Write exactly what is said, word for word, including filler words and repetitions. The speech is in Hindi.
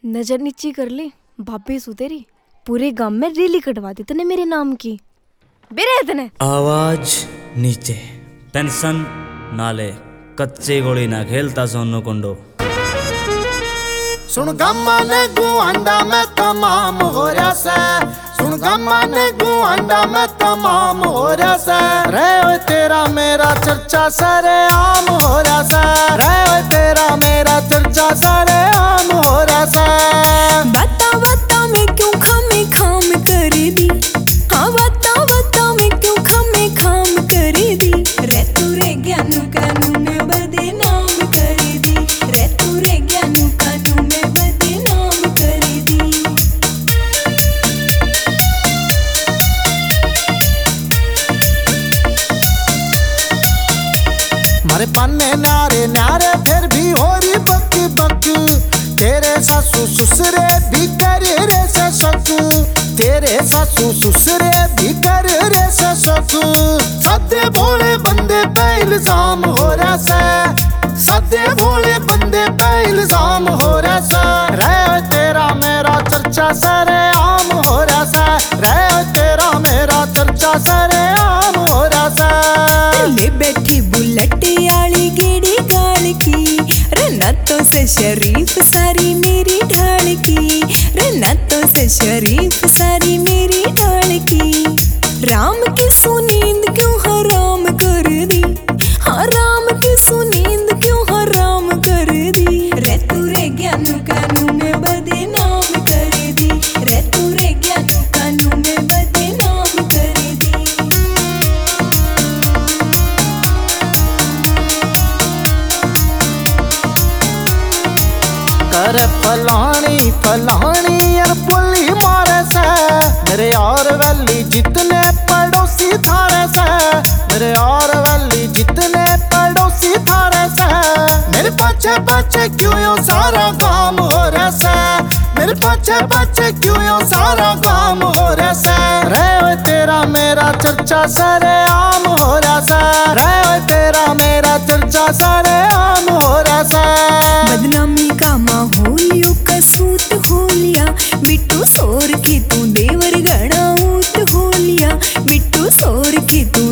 नजर नीची कर ली भाभी सु तेरी पूरे गांव में रैली कटवा दी तने मेरे नाम की बेरे तने। आवाज नीचे टेंशन नाले कच्चे गोली ना खेलता सोनू कुंडो। सुन गम्मा ने गुआंडा में तमाम हो रहा से, सुन गम्मा ने गुआंडा में तमाम हो रहा से, रे ओए तेरा मेरा चर्चा सारे आम हो रहा से, रे ओए तेरा मेरा चर्चा सारे आम हो रहा से। बता बता मैं क्यों खामे खाम कर दी, हाँ बता बता मैं क्यों खामे खाम कर दी, रे तू रे ज्ञानू कानू में बदनाम कर दी, रे तू रे ज्ञानू कानू में बदनाम कर दी। मारे पन्ने नारे नारे फिर भी हो रही बक बक, तेरे सासू ससुरे भी कर रे ससुक, तेरे सासू ससुरे भी कर रे ससुक। सदे भोले बंदे पे इल्जाम हो रहा से, सदे भोले बंदे पे इल्जाम हो रहा से, रे तेरा मेरा चर्चा सारे आम हो रहा से, रे तेरा मेरा चर्चा सारे आम हो रहा से। ले बैठी बुलेट आली गेड़ी गाल की, रनातों से शरीफ सारी मेरी ढाल की, रनातों से शरीफ सारी मेरी ढाल की। राम की सुनींद क्यों हराम कर दी, हाँ राम की सुनींद क्यों हराम कर दी, रे तू रे ज्ञानू कानू में बदनाम कर दी, रे तू रे ज्ञानू कानू में बदनाम कर दी। कर फलानी फलानी यार पुली मारे से, मेरे और वैली जितने पड़ोसी थारे से, मेरे और वैली जितने पड़ोसी थारे से, मेरे पीछे पीछे क्यों यो सारा काम हो रहा से, मेरे पीछे पीछे क्यों यो सारा काम हो रहा से, रे तेरा मेरा चर्चा सारे आम हो रहा से, रे तेरा मेरा चर्चा सारे आम हो रहा से। बदनामी का माहौल यू कसूत हो लिया, बिट्टू सोर की तू देवर गड़ा ऊत हो लिया, बिट्टू सोर की तू